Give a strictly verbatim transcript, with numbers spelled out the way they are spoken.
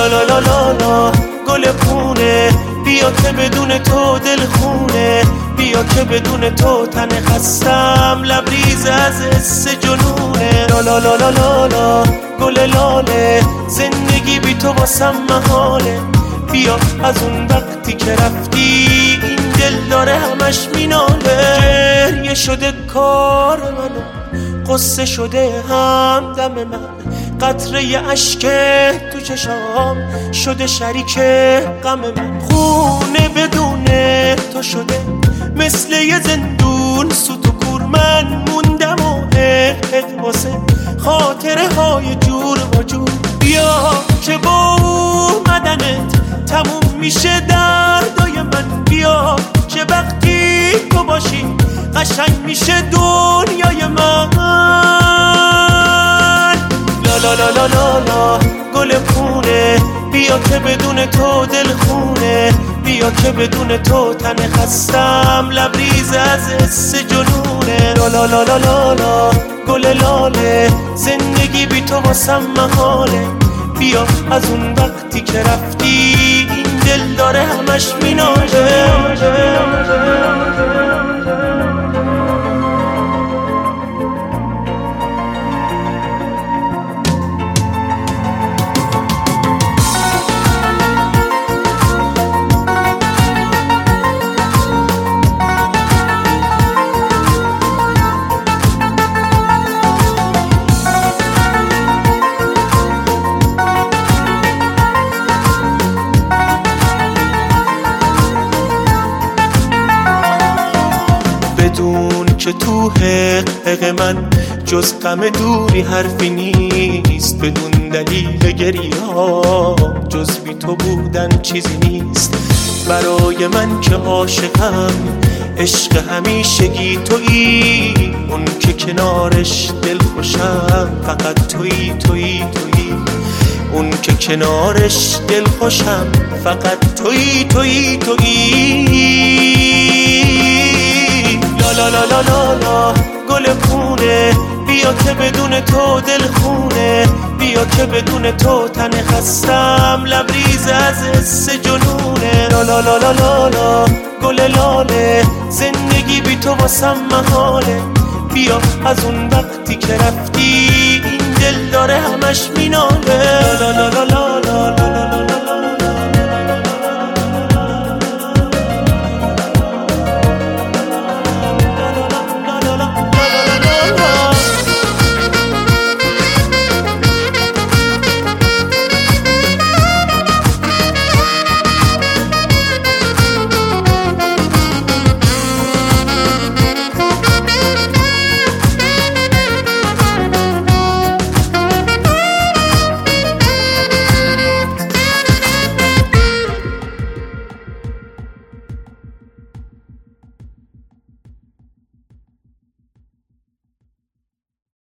لا لا لا لا گل پونه، بیا که بدون تو دل خونه، بیا که بدون تو تن خستم لبریز از حس جنونه. لا لا لا لا لا لا گل لاله، زندگی بی تو واسم محاله، بیا از اون وقتی که رفتی این دل داره همش میناله. گریه شده کار منو، قصه شده همدم من، قطره اشک تو چشام شده شریک غم من. خونه بدون تو شده مثل یه زندون، سوت و کور من موندم و عهد واسه خاطره های جور و جور. بیا که با اومدنت تموم میشه دردای من، بیا که وقتی تو باشی قشنگ میشه دنیای من. لا لا لا لا لا گل پونه، بیا که بدون تو دل خونه، بیا که بدون تو تن خستم لبریز از حس جنونه. لا لا لا لا لا لا گل لاله، زندگی بی تو واسم محاله، بیا از اون وقتی که رفتی این دل داره همش میناله. بدون که تو حق من جز غم دوری حرفی نیست، بدون دلیل گریه ها جز بی تو بودن چیزی نیست. برای من که عاشقم عشق همیشگی تویی، اون که کنارش دل خوشم فقط تویی تویی تویی، اون که کنارش دل خوشم فقط تویی تویی تویی. لا لا لا لا لا گل پونه، بیا که بدون تو دل خونه، بیا که بدون تو تن خستم لبریز از حس جنونه. لا لا لا لا لا لا گل لاله، زندگی بی تو واسم محاله، بیا از اون وقتی که رفتی این دل داره همش میناله. لا لا لا لا لا لا لا